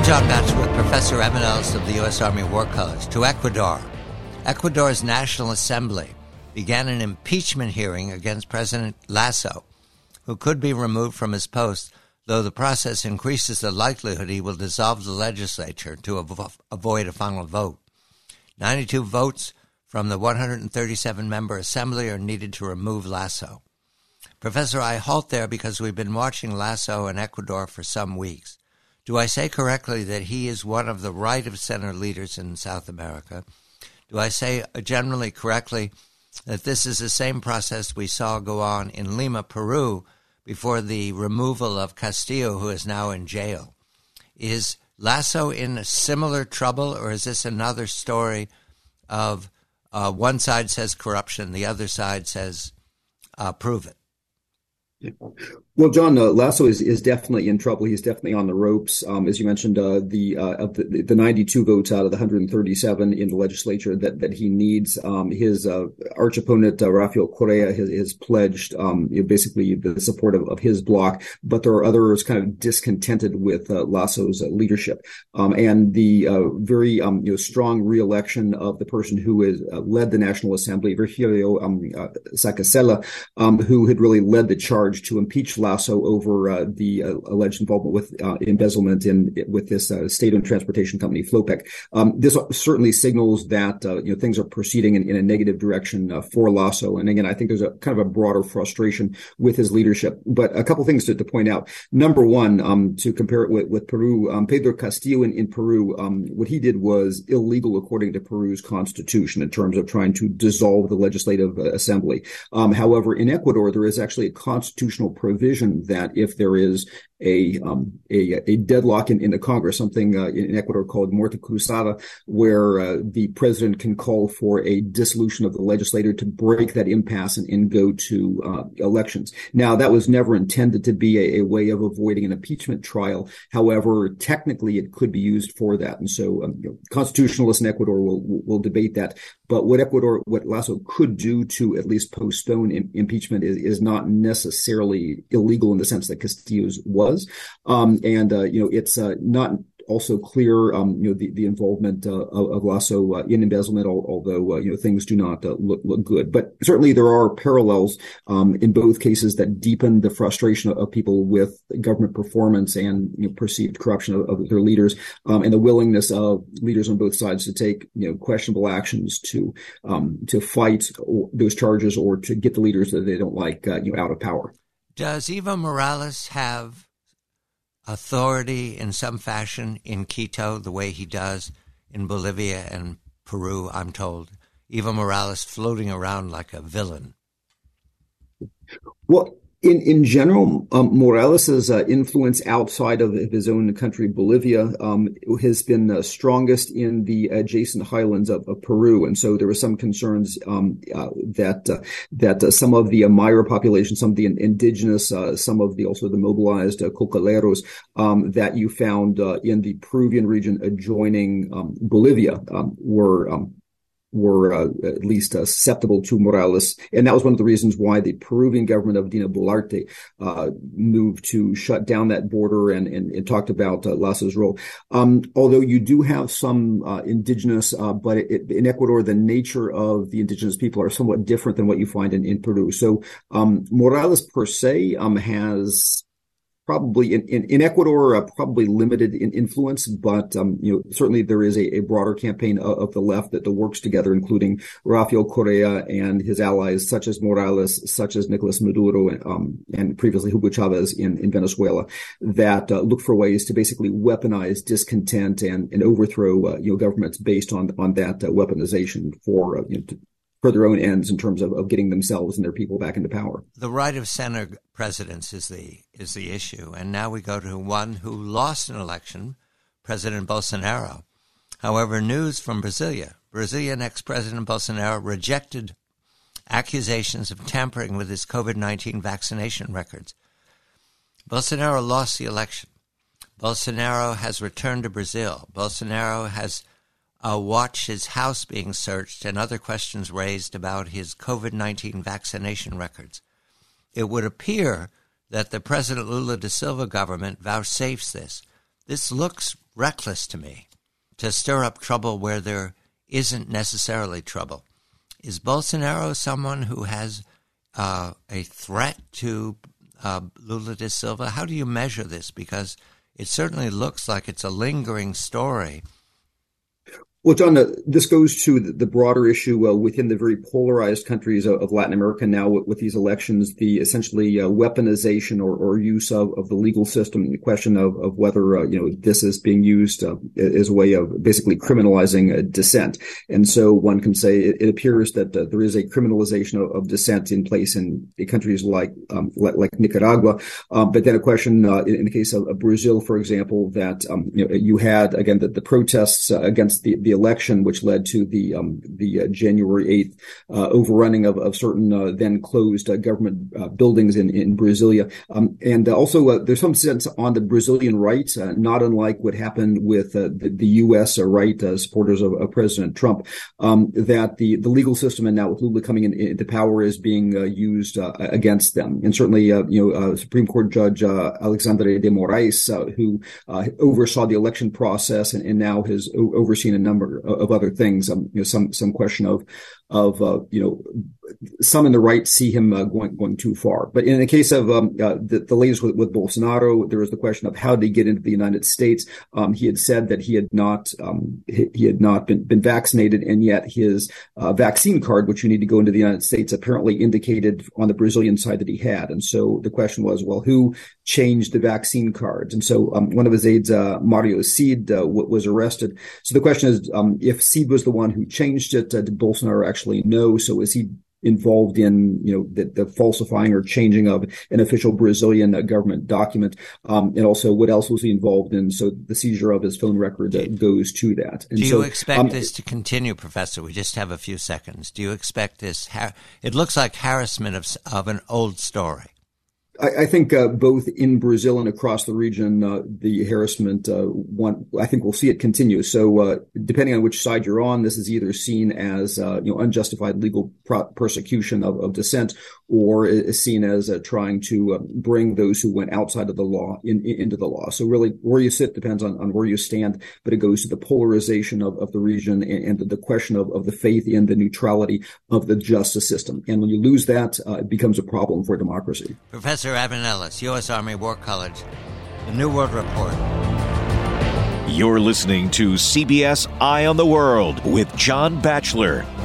John Batchelor with Professor Emeritus of the U.S. Army War College to Ecuador. Ecuador's National Assembly began an impeachment hearing against President Lasso, who could be removed from his post, though the process increases the likelihood he will dissolve the legislature to avoid a final vote. 92 votes from the 137-member assembly are needed to remove Lasso. Professor, I halt there because we've been watching Lasso in Ecuador for some weeks. Do I say correctly that he is one of the right-of-center leaders in South America? Do I say generally correctly that this is the same process we saw go on in Lima, Peru, before the removal of Castillo, who is now in jail? Is Lasso in similar trouble, or is this another story of one side says corruption, the other side says prove it? Well, John, Lasso is definitely in trouble. He's definitely on the ropes. As you mentioned, the 92 votes out of the 137 in the legislature that he needs. His arch opponent, Rafael Correa, has pledged basically the support of his bloc, but there are others kind of discontented with Lasso's leadership. And the very strong re-election of the person who has led the National Assembly, Virgilio Sacasella, who had really led the charge to impeach Lasso over the alleged involvement with embezzlement with this state-owned transportation company, Flopec. This certainly signals that things are proceeding in a negative direction for Lasso. And again, I think there's a kind of a broader frustration with his leadership. But a couple things to point out. Number one, to compare it with Peru, Pedro Castillo in Peru, what he did was illegal according to Peru's constitution in terms of trying to dissolve the legislative assembly. However, in Ecuador, there is actually a constitutional provision that if there is a deadlock in the Congress, something in Ecuador called muerte cruzada, where the president can call for a dissolution of the legislature to break that impasse and go to elections. Now, that was never intended to be a way of avoiding an impeachment trial. However, technically, it could be used for that. And so constitutionalists in Ecuador will debate that. But what Lasso could do to at least postpone impeachment is not necessarily illegal in the sense that Castillo's was. It's not also clear, the involvement of Lasso in embezzlement, although things do not look good. But certainly there are parallels in both cases that deepen the frustration of people with government performance and perceived corruption of their leaders, and the willingness of leaders on both sides to take questionable actions to fight those charges or to get the leaders that they don't like out of power. Does Evo Morales have authority in some fashion in Quito the way he does in Bolivia and Peru, I'm told? Evo Morales floating around like a villain. Well, in general, Morales' influence outside of his own country, Bolivia, has been strongest in the adjacent highlands of Peru. And so there were some concerns that some of the Mayra population, some of the indigenous, some of the also the mobilized cocaleros that you found in the Peruvian region adjoining Bolivia were at least susceptible to Morales. And that was one of the reasons why the Peruvian government of Dina Boluarte moved to shut down that border and talked about Lasso's role. Although you do have some indigenous, but in Ecuador, the nature of the indigenous people are somewhat different than what you find in Peru. So Morales per se has probably in Ecuador, probably limited in influence, but certainly there is a broader campaign of the left that works together, including Rafael Correa and his allies, such as Morales, such as Nicolas Maduro, and previously Hugo Chavez in Venezuela, that look for ways to basically weaponize discontent and overthrow governments based on that weaponization for their own ends in terms of getting themselves and their people back into power. The right of center presidents is the issue. And now we go to one who lost an election, President Bolsonaro. However, news from Brazilian ex-President Bolsonaro rejected accusations of tampering with his COVID-19 vaccination records. Bolsonaro lost the election. Bolsonaro has returned to Brazil. Bolsonaro has watched his house being searched and other questions raised about his COVID-19 vaccination records. It would appear that the President Lula da Silva government vouchsafes this. This looks reckless to me to stir up trouble where there isn't necessarily trouble. Is Bolsonaro someone who has a threat to Lula da Silva? How do you measure this? Because it certainly looks like it's a lingering story. Well, John, this goes to the broader issue within the very polarized countries of Latin America now with these elections, the essentially weaponization or use of the legal system, the question of whether, this is being used as a way of basically criminalizing dissent. And so one can say it appears that there is a criminalization of dissent in place in countries like Nicaragua. But then a question in the case of Brazil, for example, that, you had, again, the protests against the election, which led to the January 8th overrunning of certain then closed government buildings in Brasilia. And also there's some sense on the Brazilian right, not unlike what happened with the U.S. Right, supporters of President Trump, that the legal system, and now with Lula coming into power, is being used against them. And certainly, Supreme Court Judge Alexandre de Moraes, who oversaw the election process and now has overseen a number of other things. Some question of some in the right see him going too far. But in the case of the latest with Bolsonaro, there was the question of how did he get into the United States. He had said that he had not been vaccinated, and yet his vaccine card, which you need to go into the United States, apparently indicated on the Brazilian side that he had. And so the question was, well, who changed the vaccine cards? And so one of his aides, Mario Cid, was arrested. So the question is, if Cid was the one who changed it, did Bolsonaro actually know? So is he involved in, the falsifying or changing of an official Brazilian government document? And also, what else was he involved in? So the seizure of his phone record goes to that. And do you expect this to continue, Professor? We just have a few seconds. Do you expect this? It looks like harassment of an old story. I think both in Brazil and across the region, the harassment, I think we'll see it continue. So depending on which side you're on, this is either seen as unjustified legal persecution of dissent, or is seen as trying to bring those who went outside of the law into the law. So really, where you sit depends on where you stand, but it goes to the polarization of the region and the question of the faith in the neutrality of the justice system. And when you lose that, it becomes a problem for democracy. Professor Evan Ellis, U.S. Army War College, The New World Report. You're listening to CBS Eye on the World with John Batchelor.